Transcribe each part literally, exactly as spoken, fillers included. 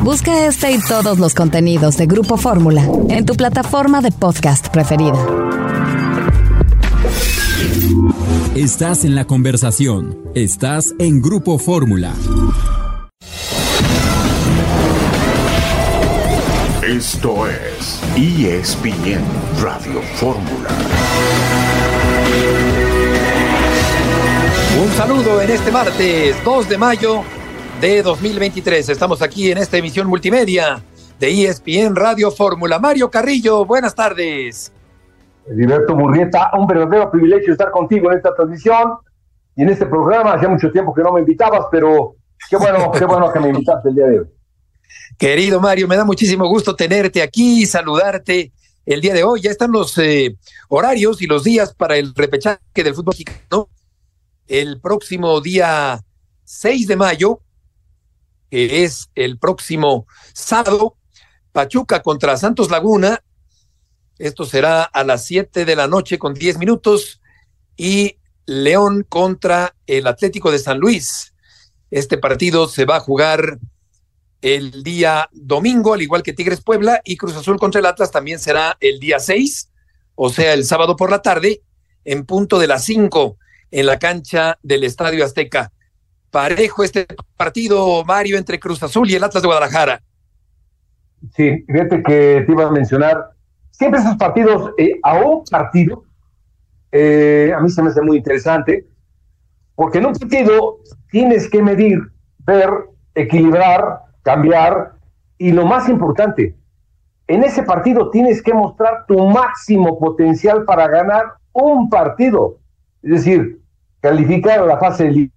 Busca este y todos los contenidos de Grupo Fórmula en tu plataforma de podcast preferida. Estás en la conversación. Estás en Grupo Fórmula. Esto es E S P N Radio Fórmula. Un saludo en este martes dos de mayo de dos mil veintitrés. Estamos aquí en esta emisión multimedia de E S P N Radio Fórmula. Mario Carrillo, buenas tardes. Heriberto Murrieta, un verdadero privilegio estar contigo en esta transmisión y en este programa. Hacía mucho tiempo que no me invitabas, pero qué bueno, qué bueno que me invitaste el día de hoy. Querido Mario, me da muchísimo gusto tenerte aquí y saludarte el día de hoy. Ya están los eh, horarios y los días para el repechaje del fútbol mexicano. El próximo día seis de mayo, que es el próximo sábado, Pachuca contra Santos Laguna. Esto será a las siete de la noche con diez minutos. Y León contra el Atlético de San Luis. Este partido se va a jugar el día domingo, al igual que Tigres Puebla, y Cruz Azul contra el Atlas también será el día seis, o sea, el sábado por la tarde, en punto de las cinco, en la cancha del Estadio Azteca. Parejo este partido, Mario, entre Cruz Azul y el Atlas de Guadalajara. Sí, fíjate que te iba a mencionar, siempre esos partidos, eh, a un partido, eh, a mí se me hace muy interesante, porque en un partido tienes que medir, ver, equilibrar, cambiar, y lo más importante, en ese partido tienes que mostrar tu máximo potencial para ganar un partido, es decir, calificar a la fase de...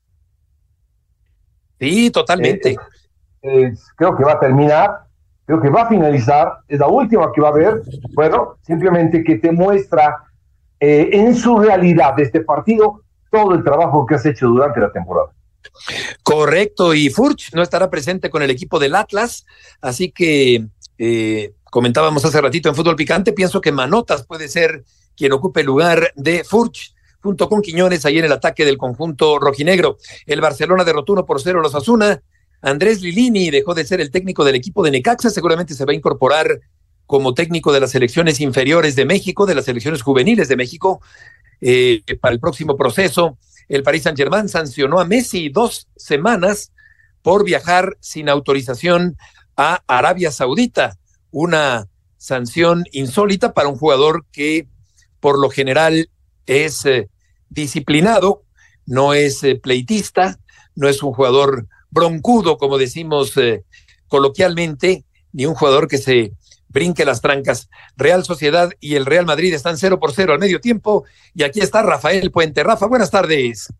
Sí, totalmente. Eh, eh, creo que va a terminar, creo que va a finalizar, es la última que va a haber, bueno, simplemente que te muestra eh, en su realidad de este partido todo el trabajo que has hecho durante la temporada. Correcto, y Furch no estará presente con el equipo del Atlas, así que eh, comentábamos hace ratito en Fútbol Picante, pienso que Manotas puede ser quien ocupe el lugar de Furch, junto con Quiñones ahí en el ataque del conjunto rojinegro. El Barcelona derrotó uno por cero a los Osasuna. Andrés Lilini dejó de ser el técnico del equipo de Necaxa, seguramente se va a incorporar como técnico de las selecciones inferiores de México, de las selecciones juveniles de México, eh, para el próximo proceso. El Paris Saint-Germain sancionó a Messi dos semanas por viajar sin autorización a Arabia Saudita, una sanción insólita para un jugador que por lo general es eh, disciplinado, no es eh, pleitista, no es un jugador broncudo, como decimos eh, coloquialmente, ni un jugador que se brinque las trancas. Real Sociedad y el Real Madrid están cero por cero al medio tiempo, y aquí está Rafael Puente. Rafa, buenas tardes.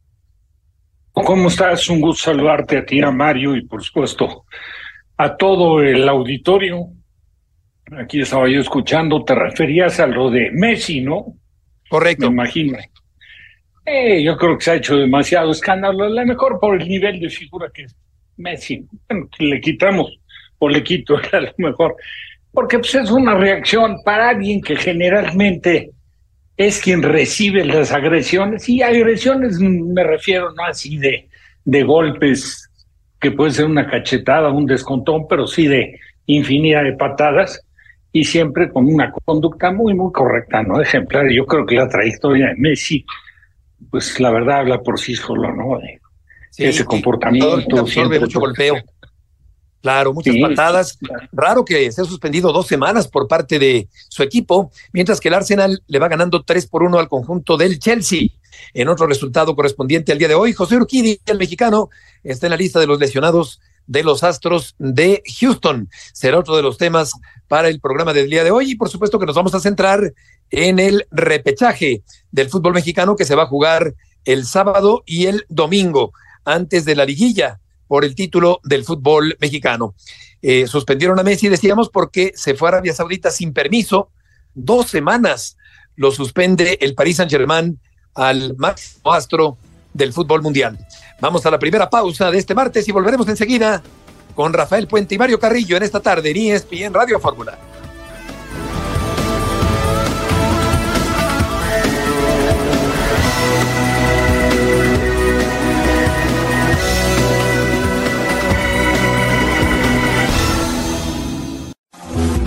¿Cómo estás? Un gusto saludarte a ti, a Mario, y por supuesto a todo el auditorio. Aquí estaba yo escuchando, te referías a lo de Messi, ¿no? Correcto. Me imagino. Eh, yo creo que se ha hecho demasiado escándalo, a lo mejor por el nivel de figura que es Messi. Bueno, le quitamos o le quito a lo mejor, porque pues es una reacción para alguien que generalmente es quien recibe las agresiones, y agresiones me refiero no así de, de golpes, que puede ser una cachetada, un descontón, pero sí de infinidad de patadas, y siempre con una conducta muy, muy correcta, ¿no? Ejemplar. Yo creo que la trayectoria de Messi, pues la verdad habla por sí solo, ¿no? De sí, ese comportamiento. Absorbe mucho golpeo. Claro, muchas sí, patadas. Claro. Raro que se ha suspendido dos semanas por parte de su equipo, mientras que el Arsenal le va ganando tres por uno al conjunto del Chelsea. En otro resultado correspondiente al día de hoy, José Urquidi, el mexicano, está en la lista de los lesionados de los Astros de Houston. Será otro de los temas para el programa del día de hoy, y por supuesto que nos vamos a centrar en el repechaje del fútbol mexicano, que se va a jugar el sábado y el domingo, antes de la liguilla por el título del fútbol mexicano. Eh, suspendieron a Messi, decíamos, porque se fue a Arabia Saudita sin permiso. Dos semanas lo suspende el Paris Saint-Germain al máximo astro del fútbol mundial. Vamos a la primera pausa de este martes y volveremos enseguida con Rafael Puente y Mario Carrillo en esta tarde en E S P N Radio Fórmula.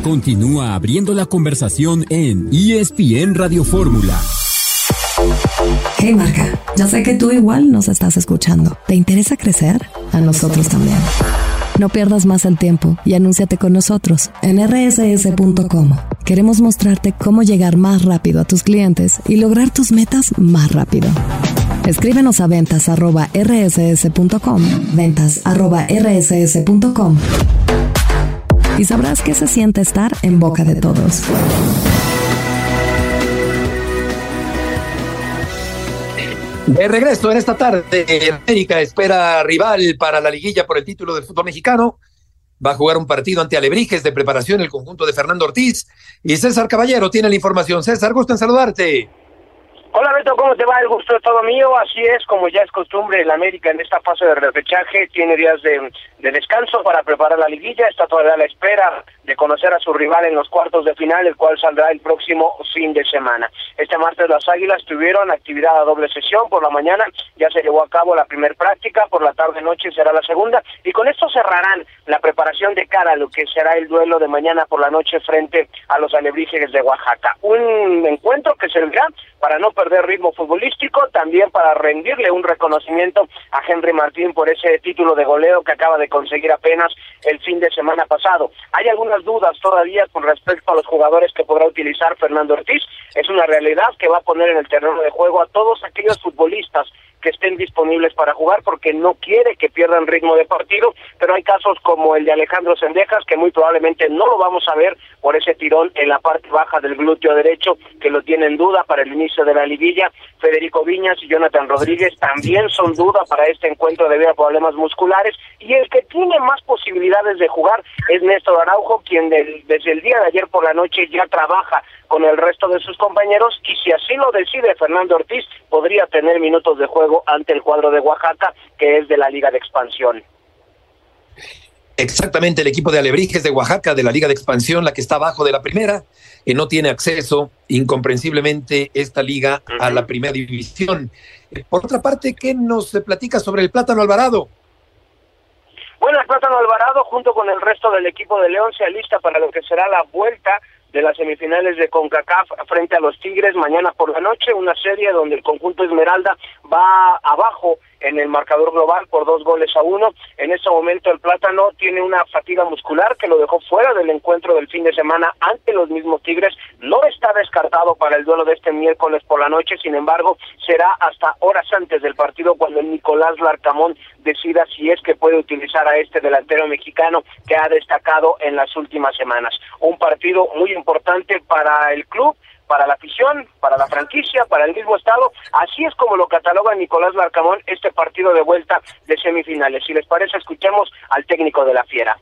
Continúa abriendo la conversación en E S P N Radio Fórmula. Hey marca, ya sé que tú igual nos estás escuchando. ¿Te interesa crecer? A nosotros también. No pierdas más el tiempo y anúnciate con nosotros en erre ese ese punto com. Queremos mostrarte cómo llegar más rápido a tus clientes y lograr tus metas más rápido. Escríbenos a ventas arroba erre ese ese punto com, ventas arroba erre ese ese punto com, y sabrás qué se siente estar en boca de todos. De regreso en esta tarde, América espera rival para la liguilla por el título del fútbol mexicano. Va a jugar un partido ante Alebrijes de preparación el conjunto de Fernando Ortiz. Y César Caballero tiene la información. César, gusto en saludarte. Hola Beto, ¿cómo te va? El gusto es todo mío. Así es, como ya es costumbre, el América en esta fase de repechaje tiene días de, de descanso para preparar la liguilla. Está todavía a la espera de conocer a su rival en los cuartos de final, el cual saldrá el próximo fin de semana. Este martes las Águilas tuvieron actividad a doble sesión. Por la mañana ya se llevó a cabo la primer práctica, por la tarde-noche será la segunda, y con esto cerrarán la preparación de cara a lo que será el duelo de mañana por la noche frente a los Alebrijes de Oaxaca. Un encuentro que servirá para no perder ritmo futbolístico, también para rendirle un reconocimiento a Henry Martín por ese título de goleo que acaba de conseguir apenas el fin de semana pasado. Hay algunas dudas todavía con respecto a los jugadores que podrá utilizar Fernando Ortiz. Es una realidad que va a poner en el terreno de juego a todos aquellos futbolistas que estén disponibles para jugar, porque no quiere que pierdan ritmo de partido, pero hay casos como el de Alejandro Sendejas, que muy probablemente no lo vamos a ver por ese tirón en la parte baja del glúteo derecho, que lo tiene en duda para el inicio de la liguilla. Federico Viñas y Jonathan Rodríguez también son duda para este encuentro debido a problemas musculares, y el que tiene más posibilidades de jugar es Néstor Araujo, quien del, desde el día de ayer por la noche ya trabaja con el resto de sus compañeros, y si así lo decide Fernando Ortiz, podría tener minutos de juego ante el cuadro de Oaxaca, que es de la Liga de Expansión. Exactamente, el equipo de Alebrijes de Oaxaca, de la Liga de Expansión, la que está abajo de la primera, que no tiene acceso, incomprensiblemente, esta liga uh-huh. a la primera división. Por otra parte, ¿qué nos platica sobre el Plátano Alvarado? Bueno, el Plátano Alvarado, junto con el resto del equipo de León, se alista para lo que será la vuelta de las semifinales de CONCACAF frente a los Tigres mañana por la noche, una serie donde el conjunto Esmeralda va abajo en el marcador global por dos goles a uno. En este momento el Plátano tiene una fatiga muscular que lo dejó fuera del encuentro del fin de semana ante los mismos Tigres. No está descartado para el duelo de este miércoles por la noche, sin embargo, será hasta horas antes del partido cuando el Nicolás Larcamón decida si es que puede utilizar a este delantero mexicano que ha destacado en las últimas semanas. Un partido muy importante para el club, para la afición, para la franquicia, para el mismo estado. Así es como lo cataloga Nicolás Larcamón este partido de vuelta de semifinales. Si les parece, escuchemos al técnico de la Fiera.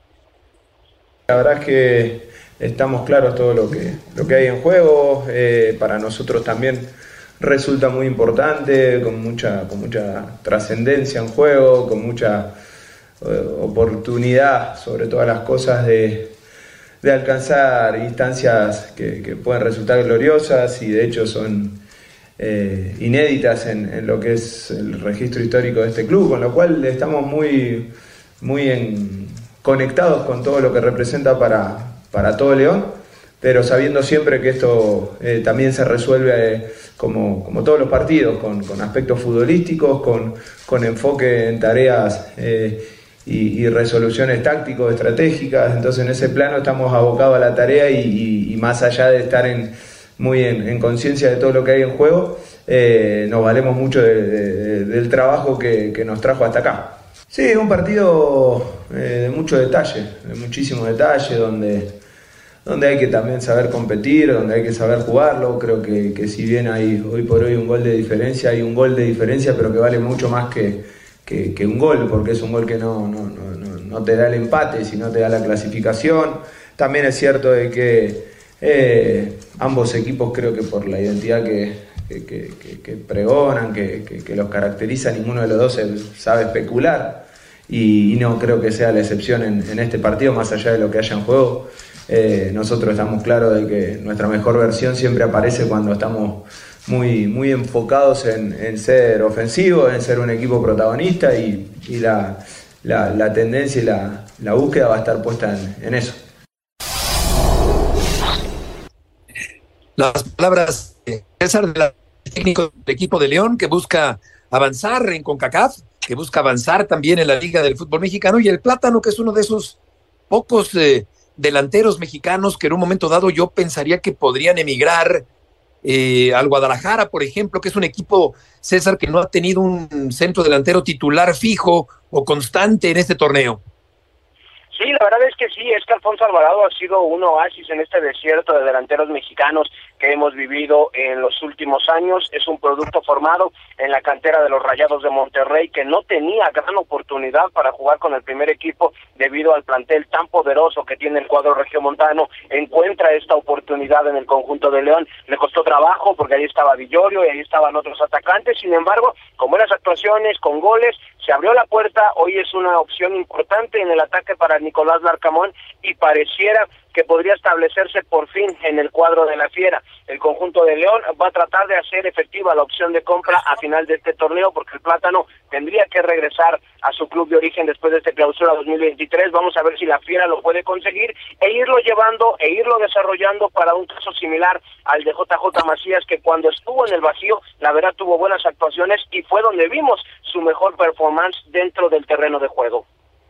La verdad es que estamos claros todo lo que lo que hay en juego. Eh, para nosotros también resulta muy importante, con mucha con mucha trascendencia en juego, con mucha eh, oportunidad sobre todas las cosas de de alcanzar instancias que, que pueden resultar gloriosas y de hecho son eh, inéditas en, en lo que es el registro histórico de este club, con lo cual estamos muy, muy en, conectados con todo lo que representa para, para todo León, pero sabiendo siempre que esto eh, también se resuelve eh, como, como todos los partidos, con, con aspectos futbolísticos, con, con enfoque en tareas eh, Y, y resoluciones tácticos, estratégicas. Entonces en ese plano estamos abocados a la tarea y, y, y más allá de estar en, muy en, en conciencia de todo lo que hay en juego, eh, nos valemos mucho de, de, del trabajo que, que nos trajo hasta acá. Sí, un partido eh, de mucho detalle, de muchísimo detalle, donde, donde hay que también saber competir, donde hay que saber jugarlo. Creo que, que si bien hay hoy por hoy un gol de diferencia, hay un gol de diferencia pero que vale mucho más que Que, que un gol, porque es un gol que no, no, no, no te da el empate, sino te da la clasificación. También es cierto de que eh, ambos equipos, creo que por la identidad que, que, que, que pregonan, que, que, que los caracteriza, ninguno de los dos sabe especular, y, y no creo que sea la excepción en, en este partido, más allá de lo que haya en juego. Eh, nosotros estamos claros de que nuestra mejor versión siempre aparece cuando estamos muy, muy enfocados en, en ser ofensivos, en ser un equipo protagonista, y, y la, la, la tendencia y la, la búsqueda va a estar puesta en, en eso. Las palabras de César, del técnico del equipo de León, que busca avanzar en CONCACAF, que busca avanzar también en la Liga del Fútbol Mexicano, y el Plátano, que es uno de esos pocos eh, delanteros mexicanos que en un momento dado yo pensaría que podrían emigrar eh, al Guadalajara, por ejemplo, que es un equipo, César, que no ha tenido un centro delantero titular fijo o constante en este torneo. Sí, la verdad es que sí, es que Alfonso Alvarado ha sido un oasis en este desierto de delanteros mexicanos que hemos vivido en los últimos años. Es un producto formado en la cantera de los Rayados de Monterrey, que no tenía gran oportunidad para jugar con el primer equipo debido al plantel tan poderoso que tiene el cuadro regiomontano. Encuentra esta oportunidad en el conjunto de León. Le costó trabajo porque ahí estaba Villorio y ahí estaban otros atacantes. Sin embargo, con buenas actuaciones, con goles, se abrió la puerta. Hoy es una opción importante en el ataque para Nicolás Larcamón y pareciera que podría establecerse por fin en el cuadro de la Fiera. El conjunto de León va a tratar de hacer efectiva la opción de compra a final de este torneo, porque el Plátano tendría que regresar a su club de origen después de este clausura dos mil veintitrés. Vamos a ver si la Fiera lo puede conseguir e irlo llevando e irlo desarrollando para un caso similar al de J J Macías, que cuando estuvo en el vacío, la verdad tuvo buenas actuaciones y fue donde vimos su mejor performance dentro del terreno de juego.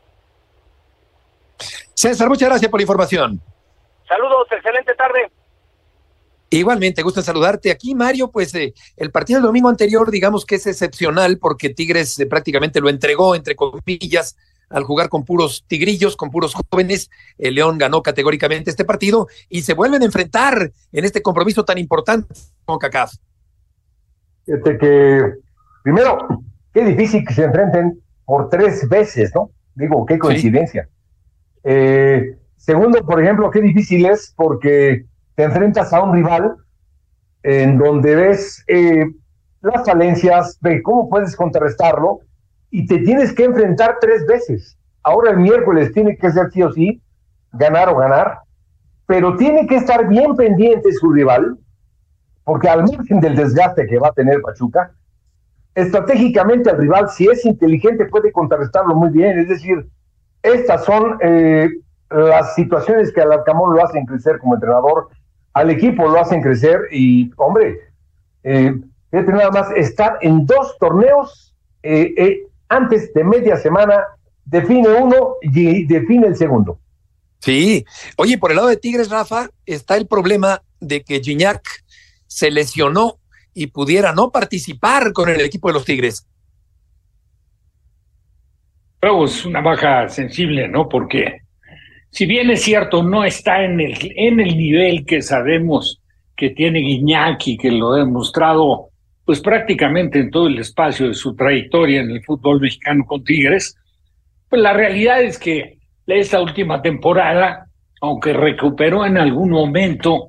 César, muchas gracias por la información. Saludos, excelente tarde. Igualmente, gusto en saludarte. Aquí, Mario, pues eh, el partido del domingo anterior, digamos que es excepcional porque Tigres eh, prácticamente lo entregó, entre comillas, al jugar con puros tigrillos, con puros jóvenes. El León ganó categóricamente este partido y se vuelven a enfrentar en este compromiso tan importante con CONCACAF. Fíjate que, primero, qué difícil que se enfrenten por tres veces, ¿no? Digo, qué coincidencia. Sí. Eh, segundo, por ejemplo, qué difícil es porque te enfrentas a un rival en donde ves eh, las falencias, de cómo puedes contrarrestarlo, y te tienes que enfrentar tres veces. Ahora el miércoles tiene que ser sí o sí, ganar o ganar, pero tiene que estar bien pendiente su rival, porque al margen del desgaste que va a tener Pachuca, estratégicamente el rival, si es inteligente, puede contrarrestarlo muy bien. Es decir, estas son eh, las situaciones que al Arcamón lo hacen crecer como entrenador, al equipo lo hacen crecer y, hombre, eh, fíjate nada más, estar en dos torneos eh, eh, antes de media semana, define uno y define el segundo. Sí, oye, por el lado de Tigres, Rafa, está el problema de que Gignac se lesionó y pudiera no participar con el equipo de los Tigres. Pero es una baja sensible, ¿no? Porque si bien es cierto, no está en el, en el nivel que sabemos que tiene Gignac y que lo ha demostrado pues prácticamente en todo el espacio de su trayectoria en el fútbol mexicano con Tigres, pues la realidad es que esta última temporada, aunque recuperó en algún momento,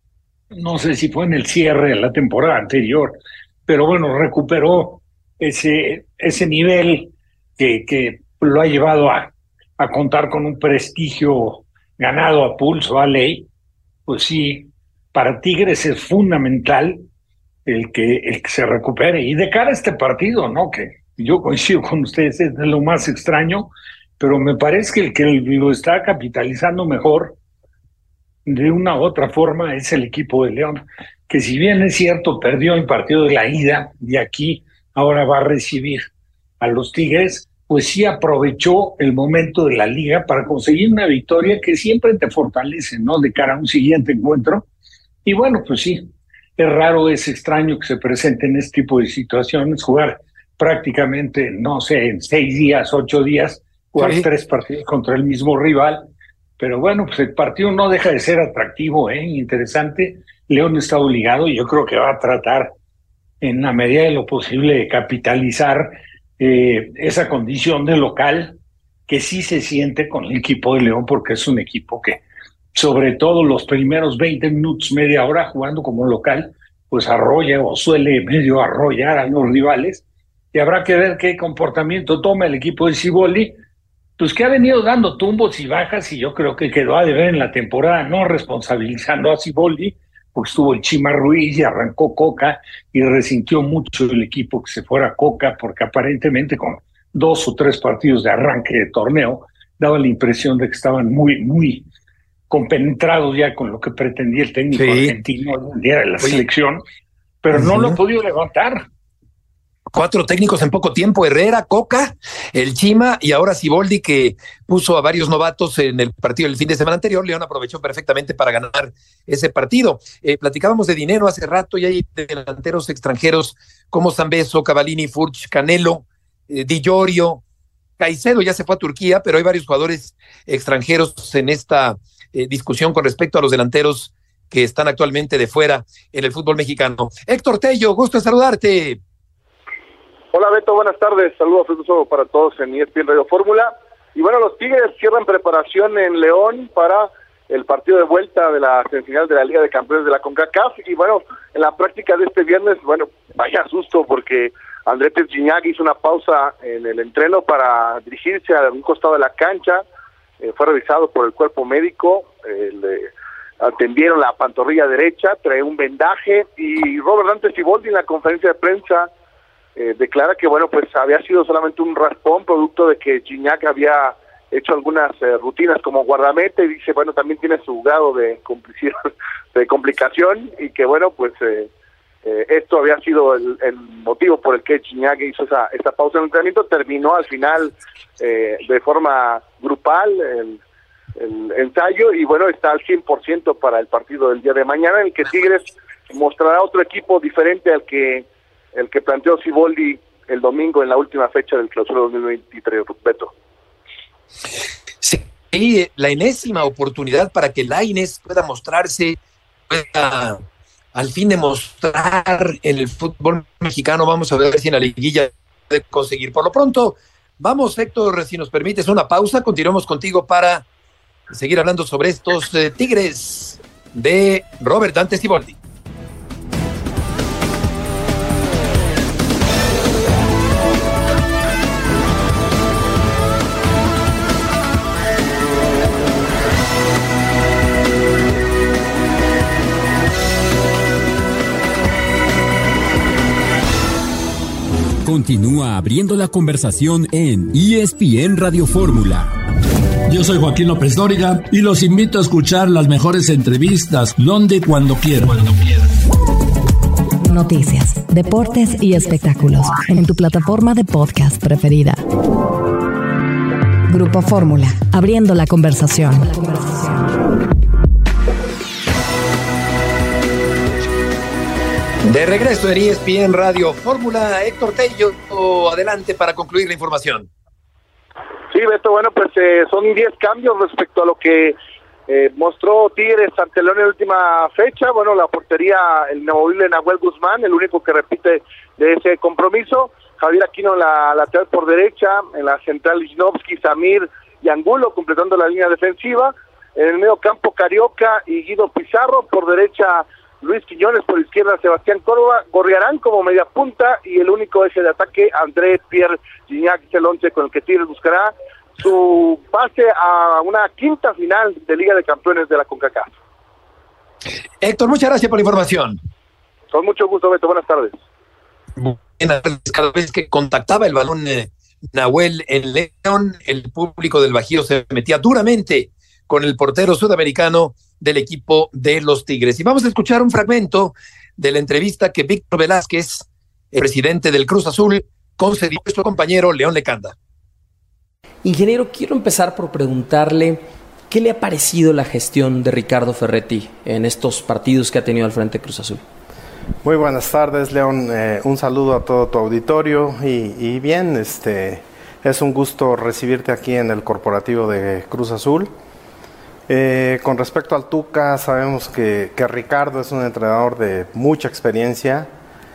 no sé si fue en el cierre de la temporada anterior, pero bueno, recuperó ese, ese nivel que, que lo ha llevado a, a contar con un prestigio ganado a pulso, a ley. Pues sí, para Tigres es fundamental el que, el que se recupere. Y de cara a este partido, ¿no? Que yo coincido con ustedes, es de lo más extraño, pero me parece que el que lo está capitalizando mejor de una u otra forma es el equipo de León, que si bien es cierto perdió el partido de la ida y aquí ahora va a recibir a los Tigres, pues sí aprovechó el momento de la liga para conseguir una victoria que siempre te fortalece, ¿no? De cara a un siguiente encuentro. Y bueno, pues sí, es raro, es extraño que se presente en este tipo de situaciones, jugar prácticamente, no sé, en seis días, ocho días, jugar sí. tres partidos contra el mismo rival. Pero bueno, pues el partido no deja de ser atractivo, ¿eh? Interesante. León está obligado y yo creo que va a tratar en la medida de lo posible de capitalizar eh, esa condición de local que sí se siente con el equipo de León, porque es un equipo que, sobre todo los primeros veinte minutos, media hora jugando como local, pues arrolla o suele medio arrollar a los rivales, y habrá que ver qué comportamiento toma el equipo de Siboldi, pues que ha venido dando tumbos y bajas, y yo creo que quedó a deber en la temporada, no responsabilizando a Siboldi, porque estuvo el Chima Ruiz y arrancó Coca, y resintió mucho el equipo que se fuera Coca, porque aparentemente con dos o tres partidos de arranque de torneo, daba la impresión de que estaban muy, muy compenetrados ya con lo que pretendía el técnico sí. argentino el día de la Oye. selección, pero uh-huh. no lo ha podido levantar. Cuatro técnicos en poco tiempo: Herrera, Coca, el Chima y ahora Siboldi, que puso a varios novatos en el partido del fin de semana anterior. León aprovechó perfectamente para ganar ese partido. Eh, platicábamos de dinero hace rato y hay delanteros extranjeros como Zambeso, Cavallini, Furch, Canelo, eh, Di Llorio, Caicedo ya se fue a Turquía, pero hay varios jugadores extranjeros en esta eh, discusión con respecto a los delanteros que están actualmente de fuera en el fútbol mexicano. Héctor Tello, gusto en saludarte. Hola Beto, buenas tardes, saludos para todos en E S P N Radio Fórmula. Y bueno, los Tigres cierran preparación en León para el partido de vuelta de la semifinal de la Liga de Campeones de la CONCACAF. Y bueno, en la práctica de este viernes, bueno, vaya susto porque André Pierre Gignac hizo una pausa en el entreno para dirigirse a un costado de la cancha. Eh, fue revisado por el cuerpo médico, eh, le atendieron la pantorrilla derecha, trae un vendaje, y Robert Dante Siboldi en la conferencia de prensa Eh, declara que bueno, pues había sido solamente un raspón producto de que Gignac había hecho algunas eh, rutinas como guardameta, y dice bueno, también tiene su grado de complicidad, de complicación, y que bueno, pues eh, eh, esto había sido el, el motivo por el que Gignac hizo esa, esa pausa en el entrenamiento. Terminó al final eh, de forma grupal el, el ensayo, y bueno, está al cien por ciento para el partido del día de mañana, en el que Tigres mostrará otro equipo diferente al que el que planteó Siboldi el domingo en la última fecha del Clausura dos mil veintitrés, Beto. Sí, la enésima oportunidad para que Lainez pueda mostrarse, pueda al fin demostrar en el fútbol mexicano. Vamos a ver si en la liguilla puede conseguir. Por lo pronto, vamos, Héctor, si nos permites una pausa, continuamos contigo para seguir hablando sobre estos eh, Tigres de Robert Dante Siboldi. Continúa abriendo la conversación en E S P N Radio Fórmula. Yo soy Joaquín López Dóriga y los invito a escuchar las mejores entrevistas donde, cuando quieran. Cuando quieran. Noticias, deportes y espectáculos en tu plataforma de podcast preferida. Grupo Fórmula, abriendo la conversación. La conversación. De regreso en E S P N Radio Fórmula, Héctor Tello, adelante para concluir la información. Sí, Beto, bueno, pues eh, son diez cambios respecto a lo que eh, mostró Tigres ante León en la última fecha. Bueno, la portería, el inamovible Nahuel Guzmán, el único que repite de ese compromiso. Javier Aquino en la lateral por derecha, en la central Lichnowsky, Samir y Angulo completando la línea defensiva. En el medio campo Carioca y Guido Pizarro, por derecha Luis Quiñones, por izquierda Sebastián Córdoba, Gorriarán como media punta, y el único eje de ataque André Pierre Gignac, el once con el que Tigres buscará su pase a una quinta final de Liga de Campeones de la CONCACAF. Héctor, muchas gracias por la información. Con mucho gusto, Beto, buenas tardes. Buenas tardes. Cada vez que contactaba el balón eh, Nahuel en León, el público del Bajío se metía duramente con el portero sudamericano del equipo de los Tigres. Y vamos a escuchar un fragmento de la entrevista que Víctor Velázquez, el presidente del Cruz Azul, concedió a su compañero León Lecanda. Ingeniero, quiero empezar por preguntarle qué le ha parecido la gestión de Ricardo Ferretti en estos partidos que ha tenido al frente de Cruz Azul. Muy buenas tardes, León. Eh, un saludo a todo tu auditorio y, y bien, este, es un gusto recibirte aquí en el corporativo de Cruz Azul. Eh, con respecto al Tuca, sabemos que, que Ricardo es un entrenador de mucha experiencia,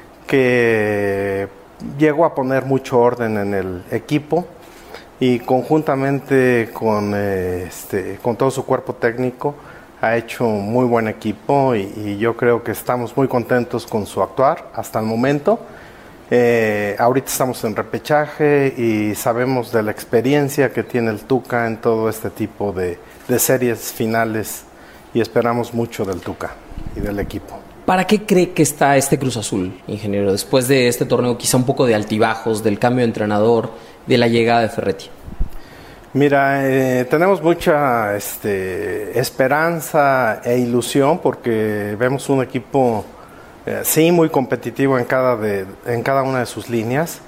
que llegó a poner mucho orden en el equipo y conjuntamente con, eh, este, con todo su cuerpo técnico ha hecho un muy buen equipo y, y yo creo que estamos muy contentos con su actuar hasta el momento. Eh, ahorita estamos en repechaje y sabemos de la experiencia que tiene el Tuca en todo este tipo de, de series finales y esperamos mucho del Tuca y del equipo. ¿Para qué cree que está este Cruz Azul, ingeniero, después de este torneo quizá un poco de altibajos, del cambio de entrenador, de la llegada de Ferretti? Mira, eh, tenemos mucha este, esperanza e ilusión porque vemos un equipo, eh, sí, muy competitivo en cada, de, en cada una de sus líneas.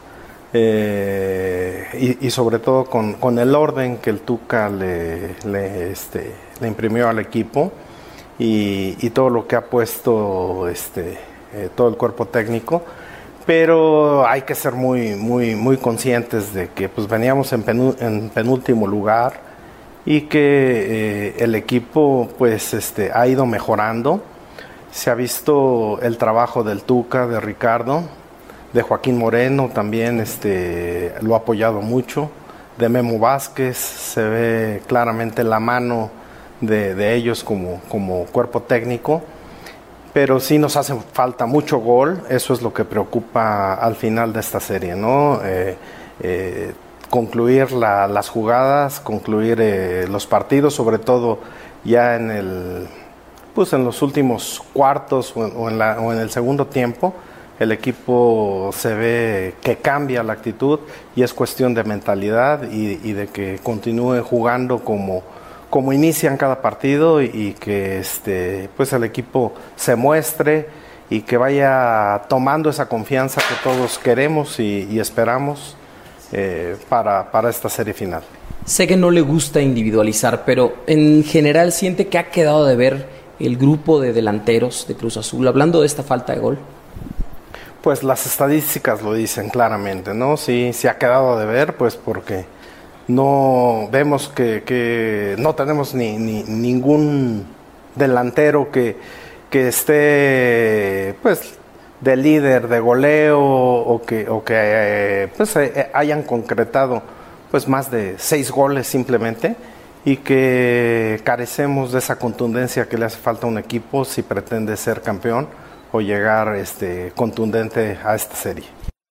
Eh, y, y sobre todo con, con el orden que el Tuca le, le, este, le imprimió al equipo y, y todo lo que ha puesto este, eh, todo el cuerpo técnico, pero hay que ser muy, muy, muy conscientes de que pues, veníamos en, penú, en penúltimo lugar y que eh, el equipo pues, este, ha ido mejorando. Se ha visto el trabajo del Tuca, de Ricardo, de Joaquín Moreno también este, lo ha apoyado mucho, de Memo Vázquez, se ve claramente la mano de, de ellos como, como cuerpo técnico, pero sí nos hace falta mucho gol, eso es lo que preocupa al final de esta serie, ¿no? Eh, eh, concluir la, las jugadas, concluir eh, los partidos, sobre todo ya en el, pues en los últimos cuartos o en, o en, la, o en el segundo tiempo. El equipo se ve que cambia la actitud y es cuestión de mentalidad y, y de que continúen jugando como, como inician cada partido y, y que este, pues el equipo se muestre y que vaya tomando esa confianza que todos queremos y, y esperamos eh, para, para esta serie final. Sé que no le gusta individualizar, pero en general siente que ha quedado de ver el grupo de delanteros de Cruz Azul, hablando de esta falta de gol. Pues las estadísticas lo dicen claramente, ¿no? Sí, se ha quedado de ver, pues porque no vemos que, que no tenemos ni, ni ningún delantero que, que esté, pues, de líder, de goleo o que, o que eh, pues, eh, hayan concretado, pues, más de seis goles simplemente y que carecemos de esa contundencia que le hace falta a un equipo si pretende ser campeón o llegar este, contundente a esta serie.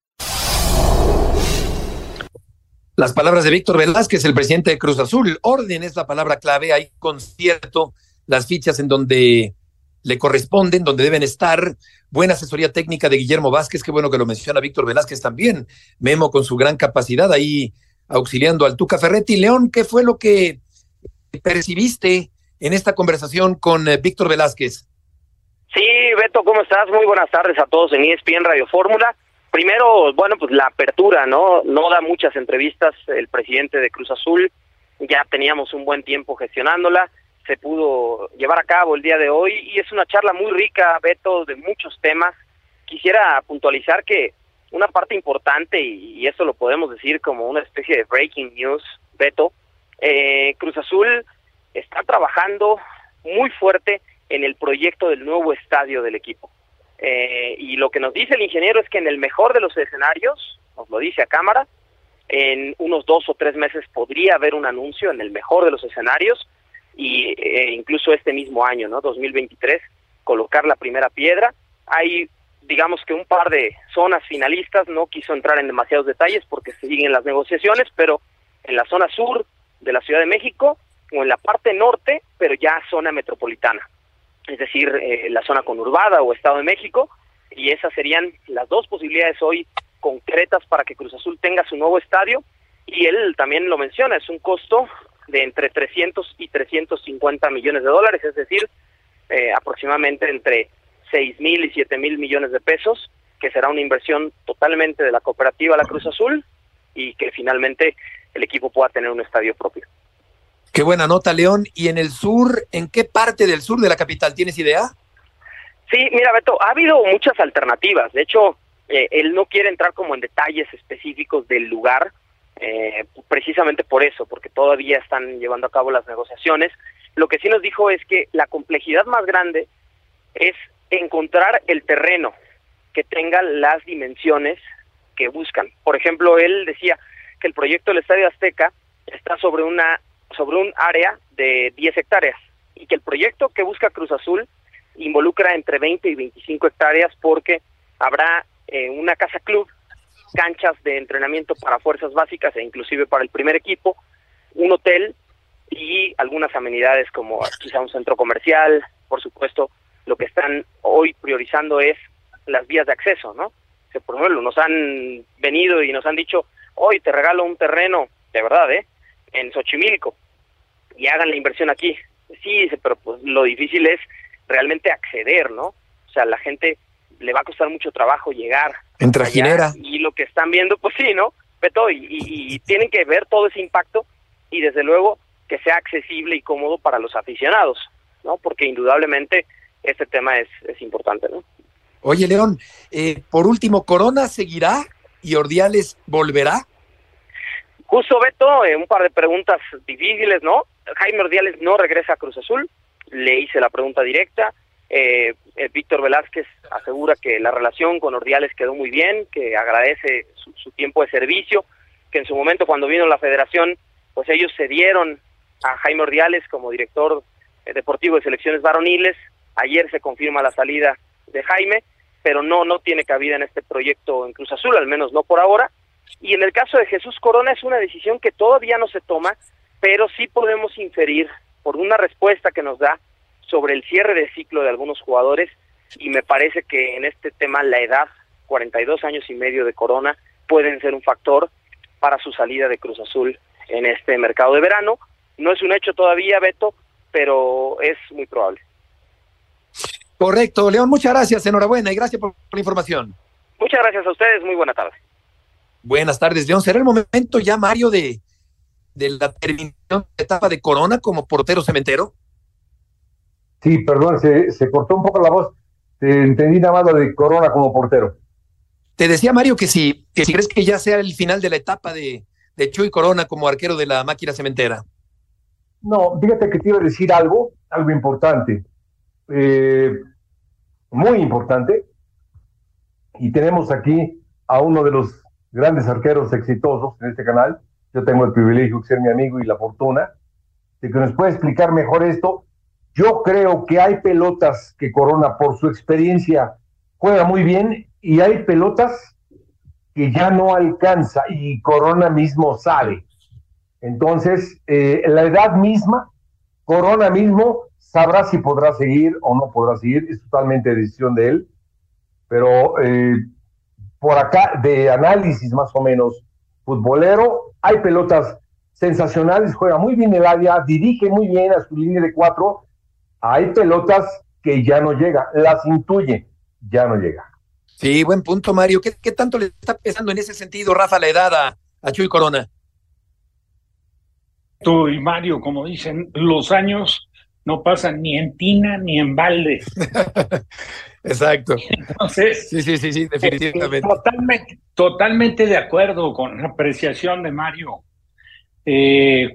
Las palabras de Víctor Velázquez, el presidente de Cruz Azul. Orden es la palabra clave. Hay concierto, las fichas en donde le corresponden, donde deben estar. Buena asesoría técnica de Guillermo Vázquez, qué bueno que lo menciona Víctor Velázquez también. Memo con su gran capacidad ahí auxiliando al Tuca Ferretti. León, ¿qué fue lo que percibiste en esta conversación con eh, Víctor Velázquez? Sí, Beto, ¿cómo estás? Muy buenas tardes a todos en E S P N Radio Fórmula. Primero, bueno, pues la apertura, ¿no? No da muchas entrevistas el presidente de Cruz Azul. Ya teníamos un buen tiempo gestionándola. Se pudo llevar a cabo el día de hoy y es una charla muy rica, Beto, de muchos temas. Quisiera puntualizar que una parte importante, y eso lo podemos decir como una especie de breaking news, Beto, eh, Cruz Azul está trabajando muy fuerte en el proyecto del nuevo estadio del equipo. Eh, y lo que nos dice el ingeniero es que en el mejor de los escenarios, nos lo dice a cámara, en unos dos o tres meses podría haber un anuncio en el mejor de los escenarios y eh, incluso este mismo año, ¿no? dos mil veintitrés, colocar la primera piedra. Hay, digamos que un par de zonas finalistas, no quiso entrar en demasiados detalles porque se siguen las negociaciones, pero en la zona sur de la Ciudad de México o en la parte norte, pero ya zona metropolitana. Es decir, eh, la zona conurbada o Estado de México, y esas serían las dos posibilidades hoy concretas para que Cruz Azul tenga su nuevo estadio, y él también lo menciona, es un costo de entre trescientos y trescientos cincuenta millones de dólares, es decir, eh, aproximadamente entre seis mil y siete mil millones de pesos, que será una inversión totalmente de la cooperativa La Cruz Azul, y que finalmente el equipo pueda tener un estadio propio. Qué buena nota, León. ¿Y en el sur, en qué parte del sur de la capital? ¿Tienes idea? Sí, mira, Beto, ha habido muchas alternativas. De hecho, eh, él no quiere entrar como en detalles específicos del lugar, eh, precisamente por eso, porque todavía están llevando a cabo las negociaciones. Lo que sí nos dijo es que la complejidad más grande es encontrar el terreno que tenga las dimensiones que buscan. Por ejemplo, él decía que el proyecto del Estadio Azteca está sobre una sobre un área de diez hectáreas y que el proyecto que busca Cruz Azul involucra entre veinte y veinticinco hectáreas porque habrá eh, una casa club, canchas de entrenamiento para fuerzas básicas e inclusive para el primer equipo, un hotel y algunas amenidades como quizá un centro comercial. Por supuesto, lo que están hoy priorizando es las vías de acceso, ¿no? Que por ejemplo nos han venido y nos han dicho, hoy te regalo un terreno, de verdad, ¿eh? en Xochimilco y hagan la inversión aquí. Sí, dice, pero pues lo difícil es realmente acceder, ¿no? O sea, la gente le va a costar mucho trabajo llegar. En trajinera. Y lo que están viendo, pues sí, ¿no? Beto, y, y, y tienen que ver todo ese impacto y desde luego que sea accesible y cómodo para los aficionados, ¿no? Porque indudablemente este tema es, es importante, ¿no? Oye, León, eh, por último, ¿Corona seguirá y Ordiales volverá? Justo, Beto, eh, un par de preguntas difíciles, ¿no? Jaime Ordiales no regresa a Cruz Azul, le hice la pregunta directa. Eh, eh, Víctor Velázquez asegura que la relación con Ordiales quedó muy bien, que agradece su, su tiempo de servicio, que en su momento cuando vino la federación, pues ellos cedieron a Jaime Ordiales como director eh, deportivo de selecciones varoniles. Ayer se confirma la salida de Jaime, pero no, no tiene cabida en este proyecto en Cruz Azul, al menos no por ahora. Y en el caso de Jesús Corona es una decisión que todavía no se toma, pero sí podemos inferir por una respuesta que nos da sobre el cierre de ciclo de algunos jugadores, y me parece que en este tema la edad, cuarenta y dos años y medio de Corona, pueden ser un factor para su salida de Cruz Azul en este mercado de verano. No es un hecho todavía, Beto, pero es muy probable. Correcto, León, muchas gracias, enhorabuena y gracias por, por la información. Muchas gracias a ustedes, muy buena tarde. Buenas tardes, León. ¿Será el momento ya, Mario, de, de la terminación de la etapa de Corona como portero cementero? Sí, perdón, se, se cortó un poco la voz. Te entendí nada más lo de Corona como portero. Te decía, Mario, que si, que si crees que ya sea el final de la etapa de, de Chuy Corona como arquero de la máquina cementera. No, fíjate que te iba a decir algo, algo importante. Eh, muy importante. Y tenemos aquí a uno de los grandes arqueros exitosos en este canal. Yo tengo el privilegio de ser mi amigo y la fortuna de que nos pueda explicar mejor esto. Yo creo que hay pelotas que Corona, por su experiencia, juega muy bien, y hay pelotas que ya no alcanza, y Corona mismo sabe. Entonces, eh, la edad misma, Corona mismo sabrá si podrá seguir o no podrá seguir, es totalmente decisión de él, pero eh, por acá, de análisis más o menos futbolero, hay pelotas sensacionales, juega muy bien el área, dirige muy bien a su línea de cuatro. Hay pelotas que ya no llega, las intuye, ya no llega. Sí, buen punto, Mario. ¿Qué, qué tanto le está pesando en ese sentido, Rafa, la edad a, a Chuy Corona? Tú y Mario, como dicen, los años no pasan ni en tina ni en balde. Exacto. Entonces, sí, sí, sí, sí, definitivamente. Totalmente, totalmente de acuerdo con la apreciación de Mario. Eh,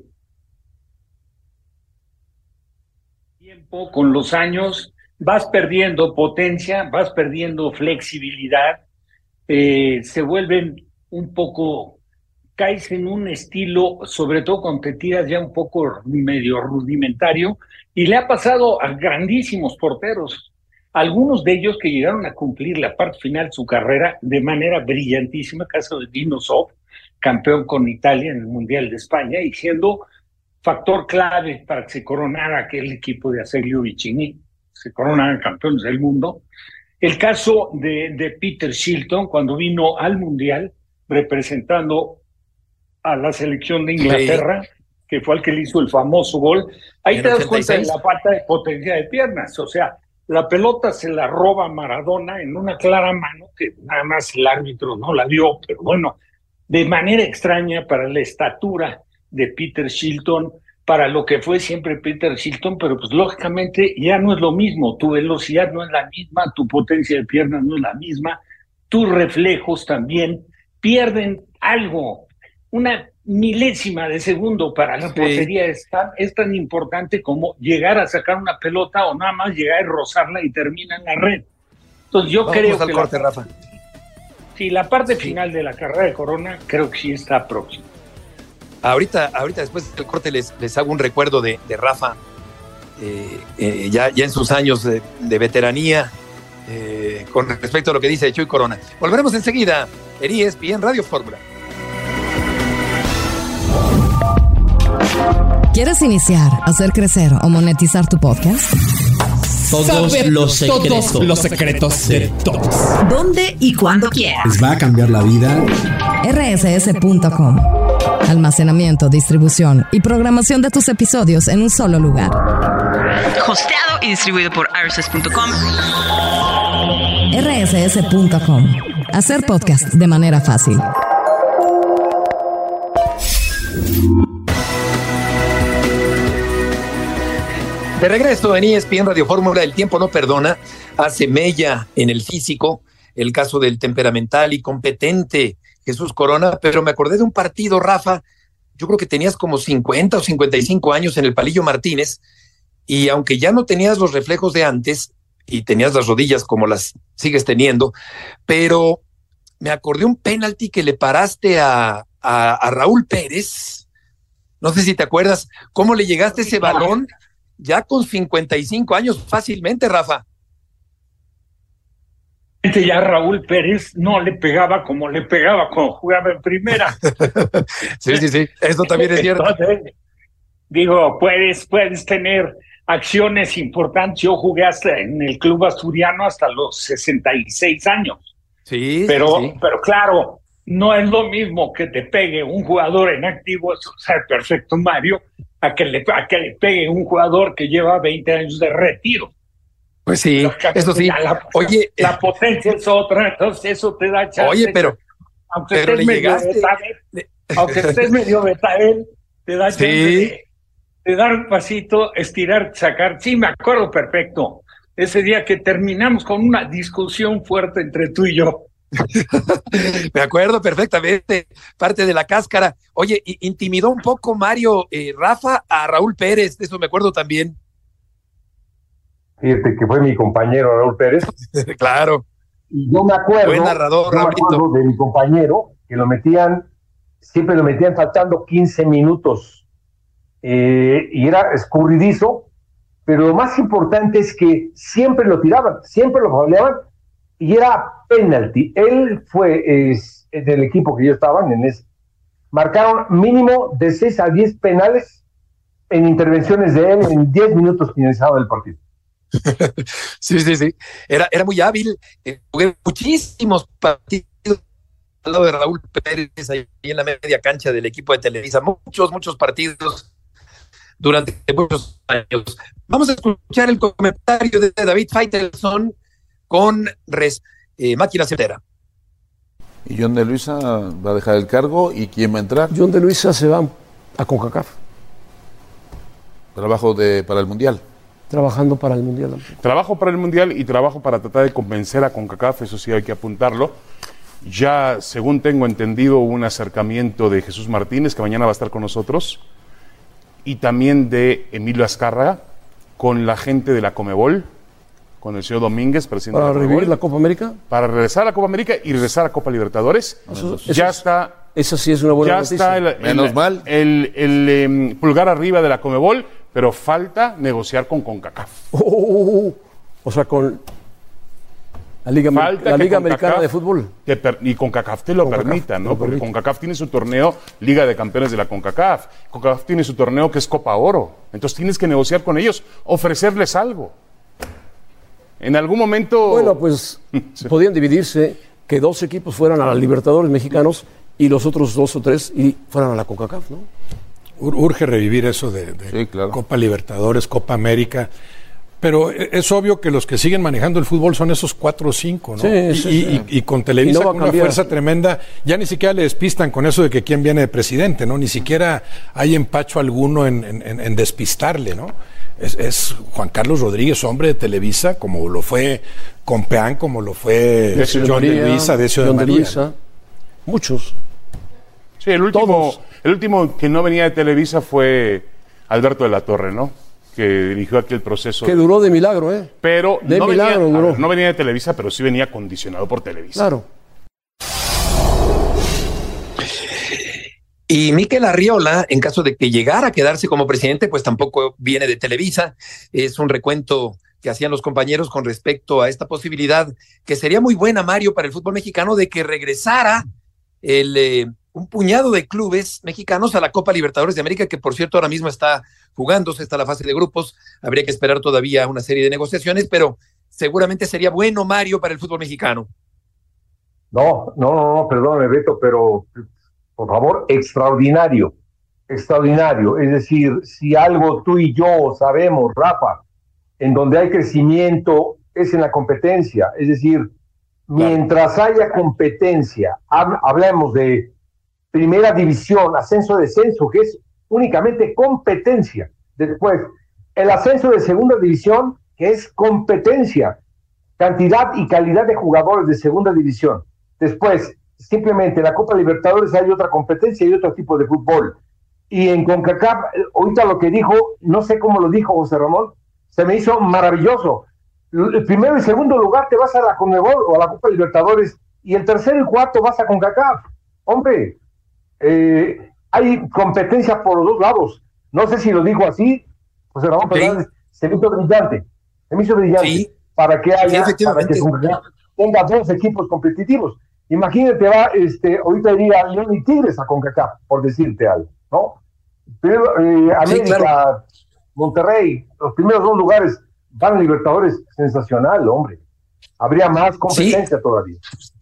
tiempo, con los años, vas perdiendo potencia, vas perdiendo flexibilidad, eh, se vuelven un poco, caes en un estilo, sobre todo con te tiras ya un poco medio rudimentario, y le ha pasado a grandísimos porteros, algunos de ellos que llegaron a cumplir la parte final de su carrera de manera brillantísima, caso de Dino Zoff, campeón con Italia en el Mundial de España, y siendo factor clave para que se coronara aquel equipo de Azeglio Vicini, se coronaran campeones del mundo. El caso de, de Peter Shilton, cuando vino al Mundial representando a la selección de Inglaterra, sí, que fue el que le hizo el famoso gol. Ahí te das cuenta de la falta de potencia de piernas. O sea, la pelota se la roba Maradona en una clara mano, que nada más el árbitro no la dio, pero bueno, de manera extraña para la estatura de Peter Shilton, para lo que fue siempre Peter Shilton, pero pues lógicamente ya no es lo mismo, tu velocidad no es la misma, tu potencia de piernas no es la misma, tus reflejos también pierden algo, una milésima de segundo para la sí. portería es tan, es tan importante como llegar a sacar una pelota o nada más llegar a rozarla y termina en la red. Entonces yo Vamos creo al que corte, la, Rafa. Sí, la parte final de la carrera de Corona creo que sí está próxima. Ahorita, ahorita después del corte les, les hago un recuerdo de, de Rafa, eh, eh, ya, ya en sus años de, de veteranía, eh, con respecto a lo que dice Chuy Corona. Volveremos enseguida en E S P N Radio Fórmula. ¿Quieres iniciar, hacer crecer o monetizar tu podcast? Todos Saber los secretos. Todos los secretos de todos. ¿Dónde y cuándo quieras? Les va a cambiar la vida. R S S punto com. Almacenamiento, distribución y programación de tus episodios en un solo lugar. Hosteado y distribuido por R S S punto com. R S S punto com. Hacer podcast de manera fácil. De regreso en E S P N Radio Fórmula, el tiempo no perdona, hace mella en el físico, el caso del temperamental y competente Jesús Corona, pero me acordé de un partido, Rafa, yo creo que tenías como cincuenta o cincuenta y cinco años en el Palillo Martínez, y aunque ya no tenías los reflejos de antes, y tenías las rodillas como las sigues teniendo, pero me acordé un penalti que le paraste a, a, a Raúl Pérez, no sé si te acuerdas, cómo le llegaste ese balón, ya con cincuenta y cinco años fácilmente, Rafa. Ya Raúl Pérez no le pegaba como le pegaba cuando jugaba en primera. Sí, sí, sí, eso también es cierto. Entonces, digo, puedes, puedes tener acciones importantes. Yo jugué hasta en el club asturiano hasta los sesenta y seis años. Sí, pero, sí. pero claro, no es lo mismo que te pegue un jugador en activo, eso sabe perfecto Mario, a que, le, a que le pegue un jugador que lleva veinte años de retiro. Pues sí, eso sí. La, oye, la potencia es otra, entonces eso te da chance. Oye, pero, aunque pero estés le medio llegaste. Betabel, aunque estés medio Betabel, te da chance Sí. de, de dar un pasito, estirar, sacar. Sí, me acuerdo perfecto. Ese día que terminamos con una discusión fuerte entre tú y yo. Me acuerdo perfectamente, parte de la cáscara. Oye, intimidó un poco Mario eh, Rafa a Raúl Pérez, de eso me acuerdo también. Fíjate que fue mi compañero Raúl Pérez. Claro. Y yo me acuerdo, Buen narrador, yo me acuerdo de mi compañero, que lo metían, siempre lo metían faltando quince minutos. Eh, y era escurridizo, pero lo más importante es que siempre lo tiraban, siempre lo fauleaban, y era penalti. Él fue es, del equipo que yo estaba en ese. Marcaron mínimo de seis a diez penales en intervenciones de él en diez minutos finalizado el partido. Sí, sí, sí. Era, era muy hábil. Eh, jugué muchísimos partidos al lado de Raúl Pérez ahí en la media cancha del equipo de Televisa. Muchos, muchos partidos durante muchos años. Vamos a escuchar el comentario de David Faitelson con res, eh, Máquina Centera. ¿Y John de Luisa va a dejar el cargo? ¿Y quién va a entrar? John de Luisa se va a CONCACAF. Trabajo de, para el Mundial. Trabajando para el Mundial. Trabajo para el Mundial y trabajo para tratar de convencer a CONCACAF, eso sí hay que apuntarlo. Ya, según tengo entendido, un acercamiento de Jesús Martínez, que mañana va a estar con nosotros, y también de Emilio Azcárraga, con la gente de la Conmebol, con el señor Domínguez, presidente ¿Para de la revivir Conmebol, la Copa América? para regresar a la Copa América y regresar a Copa Libertadores. Eso, ya eso, está... Eso sí es una buena ya noticia. está el, el, Menos el, mal. el, el, el um, pulgar arriba de la Conmebol, pero falta negociar con CONCACAF. Oh, oh, oh. O sea, con la Liga, Falta la que Liga CONCACAF Americana de Fútbol. Que per, y CONCACAF te lo CONCACAF permita, ¿no? lo Porque permite. CONCACAF tiene su torneo Liga de Campeones de la CONCACAF. CONCACAF tiene su torneo que es Copa Oro. Entonces tienes que negociar con ellos, ofrecerles algo. En algún momento... Bueno, pues Sí. podían dividirse, que dos equipos fueran a la Libertadores mexicanos y los otros dos o tres y fueran a la CONCACAF, ¿no? Ur- Urge revivir eso de, de Sí, claro. Copa Libertadores, Copa América. Pero e- es obvio que los que siguen manejando el fútbol son esos cuatro o cinco, ¿no? Sí, y, sí, y- sí. y- y con Televisa Y no va a con una cambiar. fuerza tremenda, ya ni siquiera le despistan con eso de que quién viene de presidente, ¿no? Ni siquiera hay empacho alguno en, en- en- en despistarle, ¿no? Es, es Juan Carlos Rodríguez, hombre de Televisa, como lo fue Compeán, como lo fue Decio de John de María, Luisa, Decio de John de María. Luisa. Muchos. Sí, el último, Todos. el último que no venía de Televisa fue Alberto de la Torre, ¿no? Que dirigió aquel proceso. Que duró de milagro, ¿eh? Pero de no, milagro venía, a duró. ver, no venía de Televisa, pero sí venía condicionado por Televisa. Claro. Y Mikel Arriola, en caso de que llegara a quedarse como presidente, pues tampoco viene de Televisa. Es un recuento que hacían los compañeros con respecto a esta posibilidad, que sería muy buena, Mario, para el fútbol mexicano, de que regresara el, eh, un puñado de clubes mexicanos a la Copa Libertadores de América, que por cierto ahora mismo está jugándose, está la fase de grupos. Habría que esperar todavía una serie de negociaciones, pero seguramente sería bueno, Mario, para el fútbol mexicano. No, no, no, no, perdón, Beto, pero por favor, extraordinario, extraordinario. Es decir, si algo tú y yo sabemos, Rafa, en donde hay crecimiento es en la competencia. Es decir, mientras haya competencia, hab- hablemos de primera división, ascenso, descenso, que es únicamente competencia. Después, el ascenso de segunda división, que es competencia, cantidad y calidad de jugadores de segunda división. Después, simplemente la Copa Libertadores hay otra competencia y otro tipo de fútbol. Y en CONCACAF, ahorita lo que dijo, no sé cómo lo dijo José Ramón, se me hizo maravilloso. El primero y segundo lugar te vas a la CONMEBOL o a la Copa Libertadores, y el tercero y cuarto vas a CONCACAF. Hombre, eh, hay competencia por los dos lados. No sé si lo dijo así, José Ramón, pero sí. Se me hizo brillante. Se me hizo brillante. Sí. Para que haya, sí, para que CONCACAF tenga dos equipos competitivos. Imagínate, va, este, ahorita diría León y Tigres a CONCACAF, por decirte algo, ¿no? Pero, eh, América, sí, claro. Monterrey, los primeros dos lugares van a Libertadores, sensacional, hombre. Habría más competencia sí. todavía.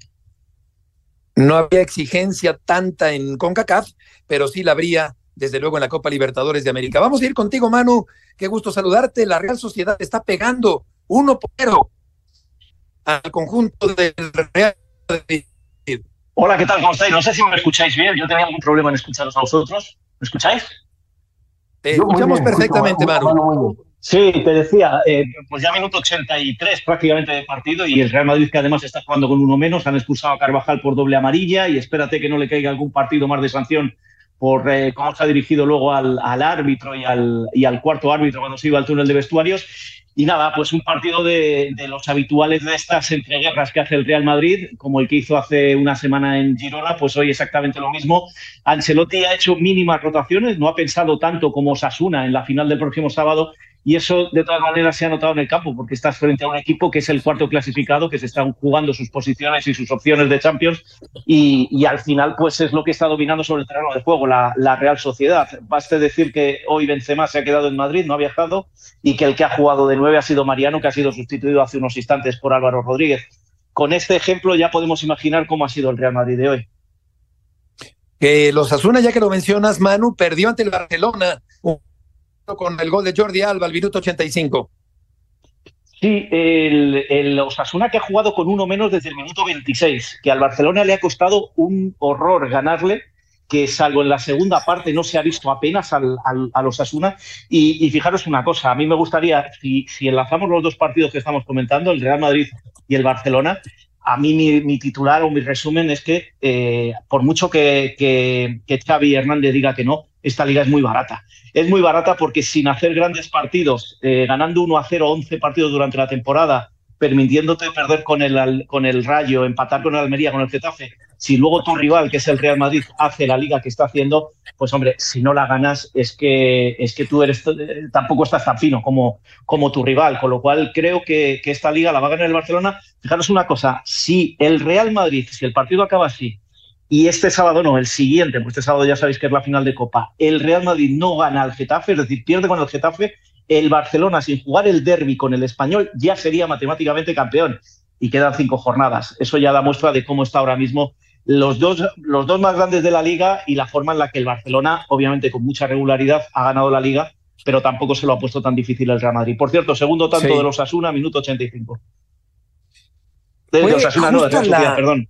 No había exigencia tanta en CONCACAF, pero sí la habría, desde luego, en la Copa Libertadores de América. Vamos a ir contigo, Manu. Qué gusto saludarte. La Real Sociedad está pegando uno por cero al conjunto del Real Madrid. Hola, ¿qué tal? ¿Cómo estáis? No sé si me escucháis bien. Yo tenía algún problema en escucharos a vosotros. ¿Me escucháis? Te escuchamos bien, perfectamente, Manu. Sí, te decía, eh, pues ya minuto ochenta y tres prácticamente de partido, y el Real Madrid, que además está jugando con uno menos, han expulsado a Carvajal por doble amarilla, y espérate que no le caiga algún partido más de sanción por eh, cómo se ha dirigido luego al, al árbitro y al, y al cuarto árbitro cuando se iba al túnel de vestuarios. Y nada, pues un partido de, de los habituales de estas entreguerras que hace el Real Madrid, como el que hizo hace una semana en Girona, pues hoy exactamente lo mismo. Ancelotti ha hecho mínimas rotaciones, no ha pensado tanto como Osasuna en la final del próximo sábado, y eso de todas maneras se ha notado en el campo, porque estás frente a un equipo que es el cuarto clasificado, que se están jugando sus posiciones y sus opciones de Champions, y, y al final pues es lo que está dominando sobre el terreno de juego, la, la Real Sociedad. Baste decir que hoy Benzema se ha quedado en Madrid, no ha viajado, y que el que ha jugado de nueve ha sido Mariano, que ha sido sustituido hace unos instantes por Álvaro Rodríguez. Con este ejemplo ya podemos imaginar cómo ha sido el Real Madrid de hoy. Que los Osasuna, ya que lo mencionas, Manu, perdió ante el Barcelona con el gol de Jordi Alba al minuto ochenta y cinco. Sí, el, el Osasuna, que ha jugado con uno menos desde el minuto veintiséis, que al Barcelona le ha costado un horror ganarle, que salvo en la segunda parte no se ha visto apenas al, al, al Osasuna. Y, y fijaros una cosa, a mí me gustaría, si, si enlazamos los dos partidos que estamos comentando, el Real Madrid y el Barcelona, a mí mi, mi titular o mi resumen es que eh, por mucho que, que, que Xavi Hernández diga que no, esta liga es muy barata. Es muy barata porque sin hacer grandes partidos, eh, ganando uno a cero, once partidos durante la temporada, permitiéndote perder con el, con el Rayo, empatar con el Almería, con el Getafe, si luego tu rival, que es el Real Madrid, hace la liga que está haciendo, pues hombre, si no la ganas es que, es que tú eres eh, tampoco estás tan fino como, como tu rival, con lo cual creo que, que esta liga la va a ganar el Barcelona. Fijaros una cosa, si el Real Madrid, si el partido acaba así, y este sábado no, el siguiente, pues este sábado ya sabéis que es la final de Copa, el Real Madrid no gana al Getafe, es decir, pierde con el Getafe, el Barcelona, sin jugar el derbi con el Español, ya sería matemáticamente campeón, y quedan cinco jornadas. Eso ya da muestra de cómo está ahora mismo los dos, los dos más grandes de la liga, y la forma en la que el Barcelona, obviamente con mucha regularidad, ha ganado la liga, pero tampoco se lo ha puesto tan difícil el Real Madrid. Por cierto, segundo tanto sí. de los Osasuna, minuto ochenta y cinco. De, de Osasuna, no, de Real Sociedad, la... perdón.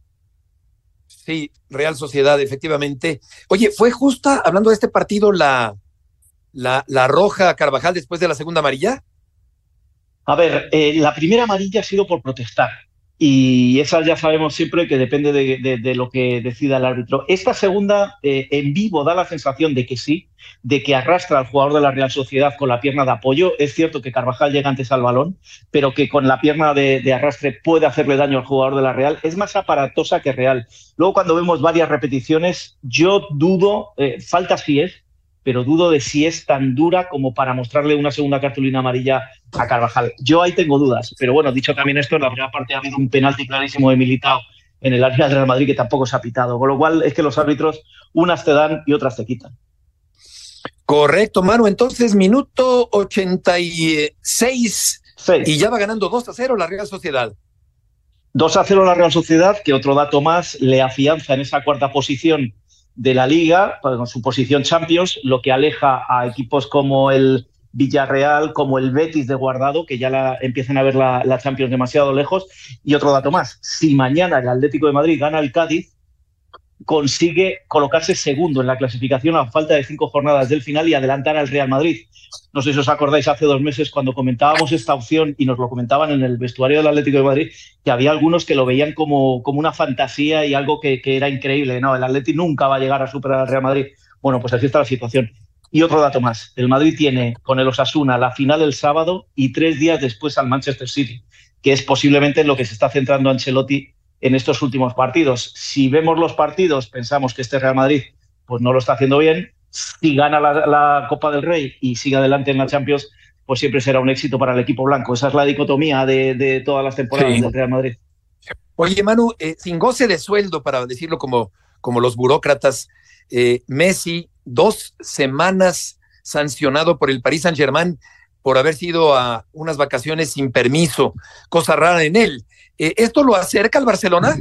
Sí, Real Sociedad, efectivamente. Oye, ¿fue justa, hablando de este partido, la, la, la roja a Carvajal después de la segunda amarilla? A ver, eh, la primera amarilla ha sido por protestar, y esa ya sabemos siempre que depende de, de, de lo que decida el árbitro. Esta segunda, eh, en vivo, da la sensación de que sí, de que arrastra al jugador de la Real Sociedad con la pierna de apoyo. Es cierto que Carvajal llega antes al balón, pero que con la pierna de, de arrastre puede hacerle daño al jugador de la Real. Es más aparatosa que real. Luego, cuando vemos varias repeticiones, yo dudo, eh, falta sí es, pero dudo de si es tan dura como para mostrarle una segunda cartulina amarilla a Carvajal. Yo ahí tengo dudas, pero bueno, dicho también esto, en la primera parte ha habido un penalti clarísimo de Militao en el área del Real Madrid que tampoco se ha pitado, con lo cual es que los árbitros unas te dan y otras te quitan. Correcto, Manu. Entonces, minuto ochenta y seis Seis. Y ya va ganando dos a cero la Real Sociedad. dos a cero la Real Sociedad, que otro dato más le afianza en esa cuarta posición de la Liga, con su posición Champions, lo que aleja a equipos como el Villarreal, como el Betis de Guardado, que ya la, empiezan a ver la, la Champions demasiado lejos. Y otro dato más, si mañana el Atlético de Madrid gana el Cádiz, consigue colocarse segundo en la clasificación a falta de cinco jornadas del final y adelantar al Real Madrid. No sé si os acordáis hace dos meses cuando comentábamos esta opción y nos lo comentaban en el vestuario del Atlético de Madrid, que había algunos que lo veían como, como una fantasía y algo que, que era increíble. No, el Atlético nunca va a llegar a superar al Real Madrid. Bueno, pues así está la situación. Y otro dato más, el Madrid tiene con el Osasuna la final el sábado y tres días después al Manchester City, que es posiblemente en lo que se está centrando Ancelotti en estos últimos partidos. Si vemos los partidos, pensamos que este Real Madrid pues no lo está haciendo bien. Si gana la, la Copa del Rey y sigue adelante en la Champions, pues siempre será un éxito para el equipo blanco. Esa es la dicotomía de, de todas las temporadas sí. del Real Madrid. Oye, Manu, eh, sin goce de sueldo, para decirlo como, como los burócratas, eh, Messi, dos semanas sancionado por el Paris Saint-Germain por haber sido a unas vacaciones sin permiso, cosa rara en él. Eh, ¿Esto lo acerca al Barcelona?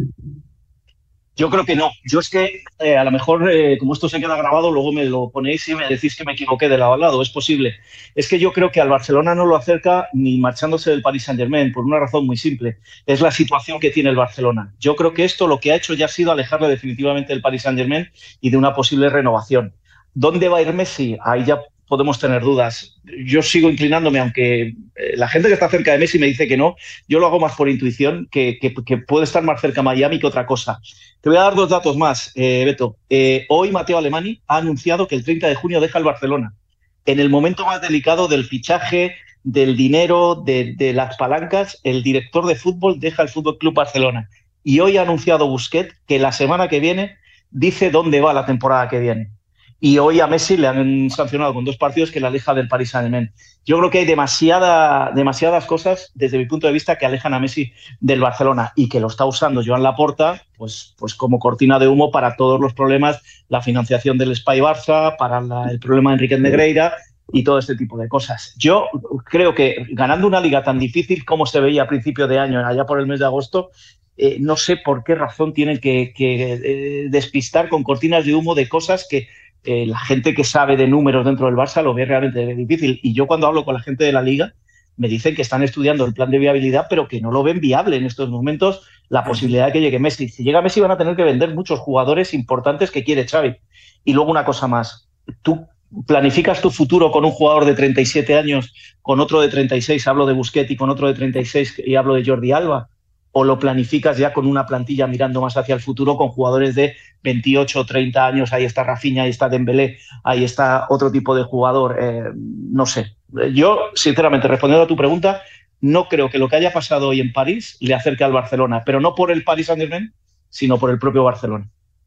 Yo creo que no. Yo es que eh, a lo mejor, eh, como esto se queda grabado, luego me lo ponéis y me decís que me equivoqué de lado a lado. Es posible. Es que yo creo que al Barcelona no lo acerca ni marchándose del Paris Saint-Germain, por una razón muy simple. Es la situación que tiene el Barcelona. Yo creo que esto lo que ha hecho ya ha sido alejarle definitivamente del Paris Saint-Germain y de una posible renovación. ¿Dónde va a ir Messi? Ahí ya podemos tener dudas. Yo sigo inclinándome, aunque eh, la gente que está cerca de Messi me dice que no. Yo lo hago más por intuición, que, que, que puede estar más cerca Miami que otra cosa. Te voy a dar dos datos más, eh, Beto. Eh, hoy Matteo Alemany ha anunciado que el treinta de junio deja el Barcelona. En el momento más delicado del fichaje, del dinero, de, de las palancas, el director de fútbol deja el Fútbol Club Barcelona. Y hoy ha anunciado Busquets que la semana que viene dice dónde va la temporada que viene. Y hoy a Messi le han sancionado con dos partidos que le aleja del Paris Saint-Germain. Yo creo que hay demasiada, demasiadas cosas, desde mi punto de vista, que alejan a Messi del Barcelona y que lo está usando Joan Laporta pues, pues como cortina de humo para todos los problemas, la financiación del Espai Barça, para la, el problema de Enrique Negreira y todo este tipo de cosas. Yo creo que ganando una liga tan difícil como se veía a principio de año, allá por el mes de agosto, eh, no sé por qué razón tienen que, que eh, despistar con cortinas de humo de cosas que Eh, la gente que sabe de números dentro del Barça lo ve realmente difícil. Y yo cuando hablo con la gente de la Liga me dicen que están estudiando el plan de viabilidad, pero que no lo ven viable en estos momentos la posibilidad de que llegue Messi. Si llega Messi van a tener que vender muchos jugadores importantes que quiere Xavi. Y luego una cosa más, tú planificas tu futuro con un jugador de treinta y siete años, con otro de treinta y seis, hablo de Busquets, y con otro de treinta y seis y hablo de Jordi Alba, o lo planificas ya con una plantilla mirando más hacia el futuro con jugadores de veintiocho o treinta años, ahí está Rafinha, ahí está Dembélé, ahí está otro tipo de jugador, eh, no sé. Yo, sinceramente, respondiendo a tu pregunta, no creo que lo que haya pasado hoy en París le acerque al Barcelona, pero no por el Paris Saint-Germain, sino por el propio Barcelona.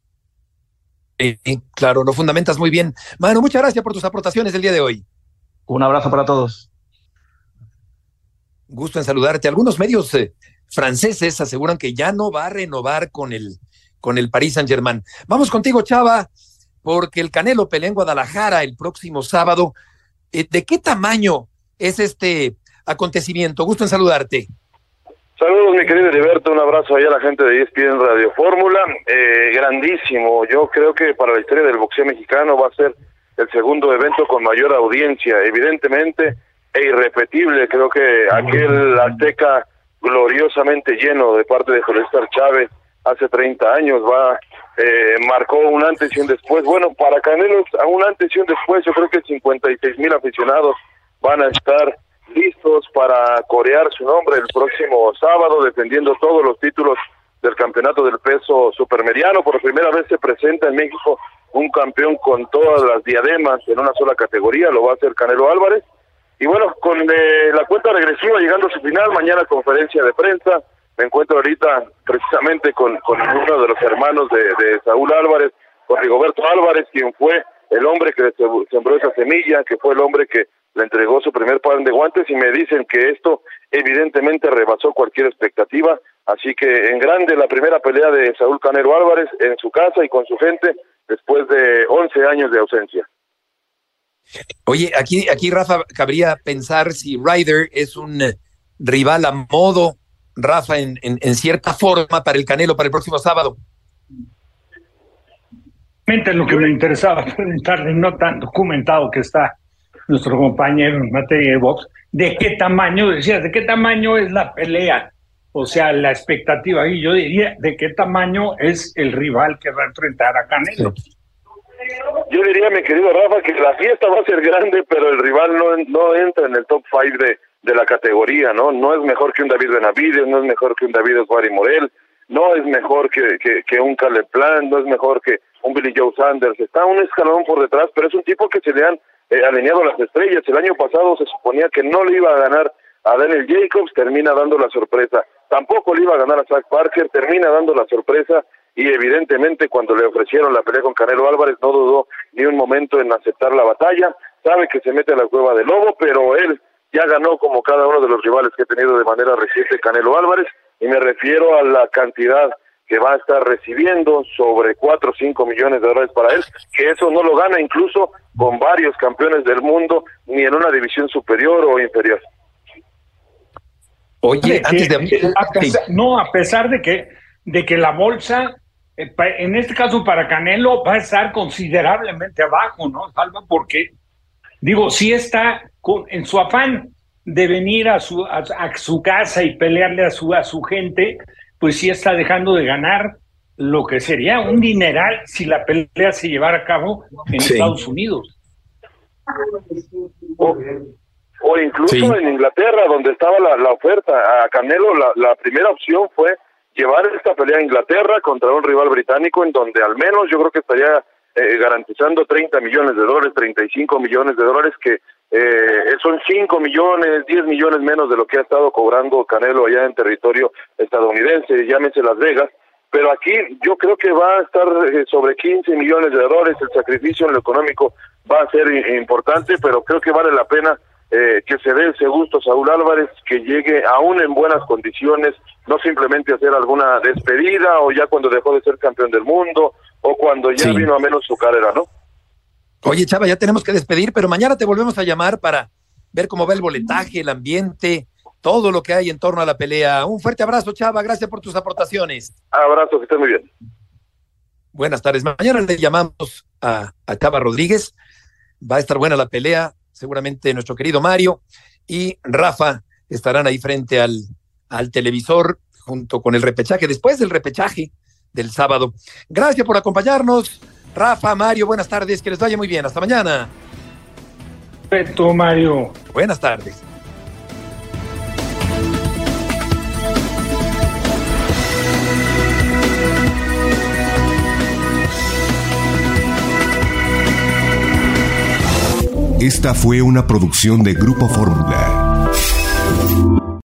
Eh, claro, lo fundamentas muy bien. Manu, muchas gracias por tus aportaciones del día de hoy. Un abrazo para todos. Gusto en saludarte. Algunos medios eh, franceses aseguran que ya no va a renovar con el, con el Paris Saint-Germain. Vamos contigo, Chava, porque el Canelo pelea en Guadalajara el próximo sábado. Eh, ¿De qué tamaño es este acontecimiento? Gusto en saludarte. Saludos, mi querido Heriberto, un abrazo ahí a la gente de E S P N Radio Fórmula. Eh, grandísimo, yo creo que para la historia del boxeo mexicano va a ser el segundo evento con mayor audiencia, evidentemente, e irrepetible. Creo que aquel Azteca gloriosamente lleno de parte de Julio César Chávez hace treinta años va eh, marcó un antes y un después. Bueno, para Canelo, a un antes y un después, yo creo que cincuenta y seis mil aficionados van a estar listos para corear su nombre el próximo sábado, defendiendo todos los títulos del campeonato del peso supermediano. Por primera vez se presenta en México un campeón con todas las diademas en una sola categoría, lo va a hacer Canelo Álvarez. Y bueno, con eh, la cuenta regresiva llegando a su final, mañana conferencia de prensa. Me encuentro ahorita precisamente con, con uno de los hermanos de, de Saúl Álvarez, con Rigoberto Álvarez, quien fue el hombre que sembró esa semilla, que fue el hombre que le entregó su primer par de guantes, y me dicen que esto evidentemente rebasó cualquier expectativa. Así que en grande la primera pelea de Saúl Canelo Álvarez en su casa y con su gente después de once años de ausencia. Oye, aquí, aquí Rafa, cabría pensar si Ryder es un rival a modo, Rafa, en, en, en cierta forma para el Canelo para el próximo sábado. Lo que me interesaba preguntarle, no tan documentado que está nuestro compañero en materia de box, ¿de qué tamaño, decías, de qué tamaño es la pelea? O sea, la expectativa, y yo diría, ¿de qué tamaño es el rival que va a enfrentar a Canelo? Yo diría, mi querido Rafa, que la fiesta va a ser grande, pero el rival no, no entra en el top five de, de la categoría, ¿no? No es mejor que un David Benavides, no es mejor que un David Oswari Morel, no es mejor que, que, que un Caleb Plant, no es mejor que un Billy Joe Sanders. Está un escalón por detrás, pero es un tipo que se le han eh, alineado las estrellas. El año pasado se suponía que no le iba a ganar a Daniel Jacobs, termina dando la sorpresa. Tampoco le iba a ganar a Zach Parker, termina dando la sorpresa, y evidentemente cuando le ofrecieron la pelea con Canelo Álvarez no dudó ni un momento en aceptar la batalla. Sabe que se mete a la cueva del lobo, pero él ya ganó como cada uno de los rivales que ha tenido de manera reciente Canelo Álvarez, y me refiero a la cantidad que va a estar recibiendo, sobre cuatro o cinco millones de dólares para él, que eso no lo gana incluso con varios campeones del mundo, ni en una división superior o inferior. Oye, antes de... A pesar, no, a pesar de que, de que la bolsa, en este caso para Canelo, va a estar considerablemente abajo, ¿no, Salva? Porque, digo, sí está con, en su afán de venir a su, a, a su casa y pelearle a su, a su gente, pues sí está dejando de ganar lo que sería un dineral si la pelea se llevara a cabo en sí. Estados Unidos. O, o incluso sí. en Inglaterra, donde estaba la, la oferta. A Canelo la, la primera opción fue llevar esta pelea a Inglaterra contra un rival británico, en donde al menos yo creo que estaría eh, garantizando treinta millones de dólares, treinta y cinco millones de dólares, que Eh, son cinco millones, diez millones menos de lo que ha estado cobrando Canelo allá en territorio estadounidense, llámese Las Vegas, pero aquí yo creo que va a estar eh, sobre quince millones de dólares. El sacrificio en lo económico va a ser eh, importante, pero creo que vale la pena eh, que se dé ese gusto a Saúl Álvarez, que llegue aún en buenas condiciones, no simplemente hacer alguna despedida o ya cuando dejó de ser campeón del mundo o cuando ya sí. vino a menos su carrera, ¿no? Oye, Chava, ya tenemos que despedir, pero mañana te volvemos a llamar para ver cómo va el boletaje, el ambiente, todo lo que hay en torno a la pelea. Un fuerte abrazo, Chava, gracias por tus aportaciones. Abrazo, que estés muy bien. Buenas tardes. Mañana le llamamos a, a Chava Rodríguez. Va a estar buena la pelea, seguramente nuestro querido Mario y Rafa estarán ahí frente al, al televisor junto con el repechaje, después del repechaje del sábado. Gracias por acompañarnos. Rafa, Mario, buenas tardes, que les vaya muy bien, hasta mañana. Perfecto, Mario. Buenas tardes. Esta fue una producción de Grupo Fórmula.